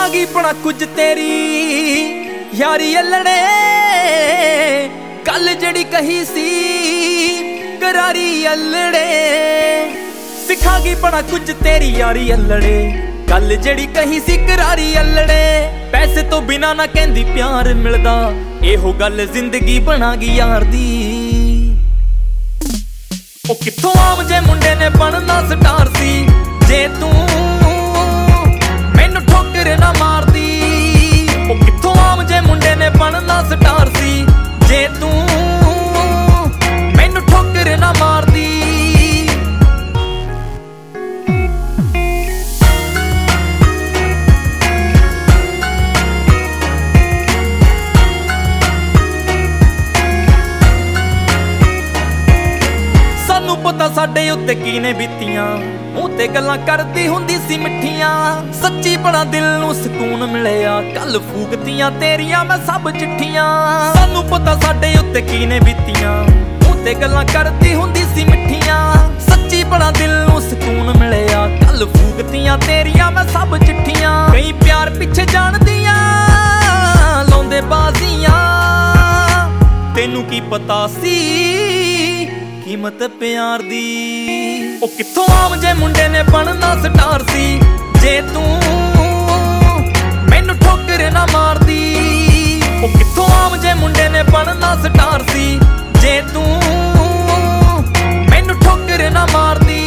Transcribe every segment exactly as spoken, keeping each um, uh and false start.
ਸਿੱਖਾਂਗੀ ਬੜਾ ਕੁਝ ਤੇਰੀ ਯਾਰੀ ਅਲੜੇ ਕੱਲ ਜਿਹੜੀ ਕਹੀ ਸੀ ਕਰਾਰੀ ਅਲੜੇ ਸਿੱਖਾਂਗੀ ਬੜਾ ਕੁਝ ਤੇਰੀ ਯਾਰੀ ਅਲੜੇ ਕੱਲ ਜਿਹੜੀ ਕਹੀ ਸੀ ਕਰਾਰੀ ਅਲੜੇ ਪੈਸੇ ਤੋਂ ਬਿਨਾ ਨਾ ਕਹਿੰਦੀ ਪਿਆਰ ਮਿਲਦਾ ਇਹੋ ਗੱਲ ਜ਼ਿੰਦਗੀ ਬਣਾਗੀ ਯਾਰ ਦੀ ਉਹ ਕਿੱਥੋਂ ਆਮ ਜੇ ਮੁੰਡੇ ਨੇ ਬਣਨਾ ਸਟਾਰ ਸੀ ਜੇ ਤੂੰ ਮੈਨੂੰ ਠੋਕਰ ਨਾ ਮਾਰਦੀ ਉਹ ਕਿੱਥੋਂ ਆਮ ਜੇ ਮੁੰਡੇ ਨੇ ਬਣਨਾ ਸਟਾਰ ਸੀ ਜੇ ਤੂੰ ਮੈਨੂੰ ਠੋਕਰ ਨਾ ਮਾਰਦੀ ਸਾਨੂੰ ਪਤਾ ਸਾਡੇ ਉੱਤੇ ਕੀ ਨੇ ਬੀਤੀਆਂ ਉਹ ਤੇ ਗੱਲਾਂ ਕਰਦੀ ਹੁੰਦੀ ਸੀ ਮਿੱਠੀਆਂ ਸੱਚੀ ਬੜਾ ਦਿਲ ਨੂੰ ਸਕੂਨ ਮਿਲਿਆ ਕੱਲ ਫੂਕਤੀਆਂ ਤੇਰੀਆਂ ਮੈਂ ਸਭ ਚਿੱਠੀਆਂ ਸਾਨੂੰ ਪਤਾ ਸਾਡੇ ਉੱਤੇ ਕੀ ਨੇ ਬੀਤੀਆਂ ਉਹ ਤੇ ਗੱਲਾਂ ਕਰਦੀ ਹੁੰਦੀ ਸੀ ਮਿੱਠੀਆਂ ਸੱਚੀ ਬੜਾ ਦਿਲ ਨੂੰ ਸਕੂਨ ਮਿਲਿਆ ਕੱਲ ਫੂਕਤੀਆਂ ਤੇਰੀਆਂ ਮੈਂ ਸਭ ਚਿੱਠੀਆਂ ਕਈ ਪਿਆਰ ਪਿੱਛੇ ਜਾਣਦੀਆਂ ਲਾਉਂਦੇ ਬਾਜ਼ੀਆਂ ਤੈਨੂੰ ਕੀ ਪਤਾ ਸੀ ਕੀਮਤ ਪਿਆਰ ਦੀ ਉਹ ਕਿੱਥੋਂ ਆਮ ਜੇ ਮੁੰਡੇ ਨੇ ਬਣਨਾ ਸਟਾਰ ਸੀ ਜੇ ਤੂੰ ਮੈਨੂੰ ਠੋਕਰ ਨਾ ਮਾਰਦੀ ਉਹ ਕਿੱਥੋਂ ਆਮ ਜੇ ਮੁੰਡੇ ਨੇ ਬਣਨਾ ਸਟਾਰ ਸੀ ਜੇ ਤੂੰ ਮੈਨੂੰ ਠੋਕਰ ਨਾ ਮਾਰਦੀ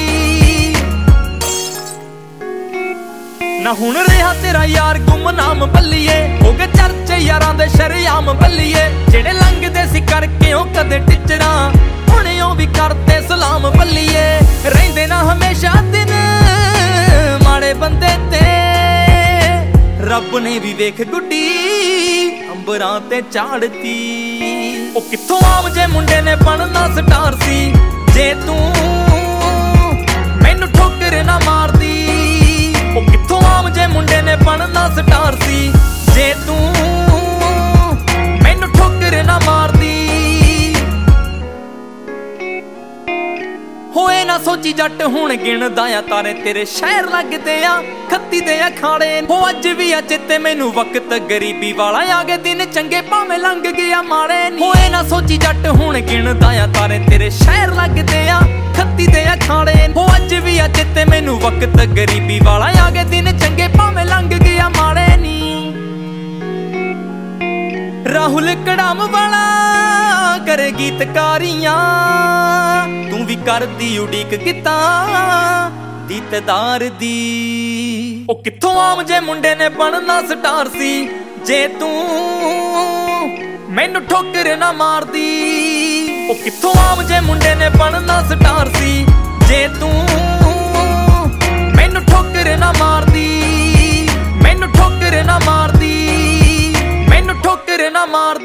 ਨਾ ਹੁਣ ਰਿਹਾ ਤੇਰਾ ਯਾਰ ਗੁੰਮਨਾਮ ਬੱਲੀਏ ਹੋ ਗਏ ਚਰਚੇ ਯਾਰਾਂ ਦੇ ਸ਼ਰੇਆਮ ਬੱਲੀਏ ਜਿਹੜੇ ਲੰਘਦੇ ਸੀ ਕਰਕੇ ਉਹ ਕਦੇ ਟਿਚਰਾਂ ਹੁਣੇ ਉਹ ਵੀ ਕਰਦੇ ਸਲਾਮ ਬੱਲੀਏ ਰਹਿੰਦੇ ਨਾ ਹਮੇਸ਼ਾ ਦਿਨ ਮਾੜੇ ਬੰਦੇ ਤੇ ਰੱਬ ਨੇ ਵੀ ਵੇਖ ਗੁੱਡੀ ਅੰਬਰਾਂ ਤੇ ਝਾੜਤੀ ਉਹ ਕਿੱਥੋਂ ਆਮ ਜੇ ਮੁੰਡੇ ਨੇ ਬਣਨਾ ਸਟਾਰ ਸੀ ਜੇ ਤੂੰ ਮੈਨੂੰ ਠੋਕਰ ਨਾ ਮਾਰਦੀ ਉਹ ਕਿੱਥੋਂ ਆਮ ਜੇ ਮੁੰਡੇ ਨੇ ਬਣਨਾ ਸਟਾਰ ਸੀ ਜੇ ਤੂੰ ਮੈਨੂੰ ਠੋਕਰ ਨਾ ਮਾਰਦੀ ਹੋਏ ਨਾ ਸੋਚੀ ਜੱਟ ਹੁਣ ਗਿਣਦਾ ਆ ਤਾਰੇ ਤੇਰੇ ਸ਼ਹਿਰ ਲੱਗਦੇ ਆ ਖੱਤੀ ਦੇ ਅਖਾੜੇ ਹੋ ਅੱਜ ਵੀ ਅੱਜ ਤੇ ਮੈਨੂੰ ਵਕਤ ਗਰੀਬੀ ਵਾਲਾ ਆ ਗਏ ਦਿਨ ਚੰਗੇ ਭਾਵੇਂ ਲੰਘ ਗਿਆ ਮਾੜੇ ਹੋਏ ਨਾ ਸੋਚੀ ਜੱਟ ਹੁਣ ਗਿਣਦਾ ਆ ਤਾਰੇ ਤੇਰੇ ਸ਼ਹਿਰ ਲੱਗਦੇ ਆ ਖੱਤੀ ਦੇ ਅਖਾੜੇ ਹੋ ਅੱਜ ਵੀ ਅੱਜ ਤੇ ਮੈਨੂੰ ਵਕਤ ਗਰੀਬੀ ਵਾਲਾ ਆ ਗਏ ਦਿਨ ਚੰਗੇ ਭਾਵੇਂ ਲੰਘ ਗਿਆ ਮਾੜੇ ਨੀ ਰਾਹੁਲ ਕੜਾਮ ਵਾਲਾ ਕਰੇ ਗੀਤਕਾਰੀਆਂ ਤੂੰ ਵੀ ਕਰਦੀ ਉਡੀਕ ਕਿਤਾ ਦੀਤਦਾਰ ਦੀ ਉਹ ਕਿੱਥੋਂ ਆਮ ਜੇ ਮੁੰਡੇ ਨੇ ਬਣਨਾ ਸਟਾਰ ਸੀ ਜੇ ਤੂੰ ਮੈਨੂੰ ਠੋਕਰ ਨਾ ਮਾਰਦੀ ਉਹ ਕਿੱਥੋਂ ਆਮ ਜੇ ਮੁੰਡੇ ਨੇ ਬਣਨਾ ਸਟਾਰ ਸੀ ਜੇ ਤੂੰ ਮੈਨੂੰ ਠੋਕਰ ਨਾ ਮਾਰਦੀ ਮੈਨੂੰ ਠੋਕਰ ਨਾ ਮਾਰਦੀ ਮੈਨੂੰ ਠੋਕਰ ਨਾ ਮਾਰਦੀ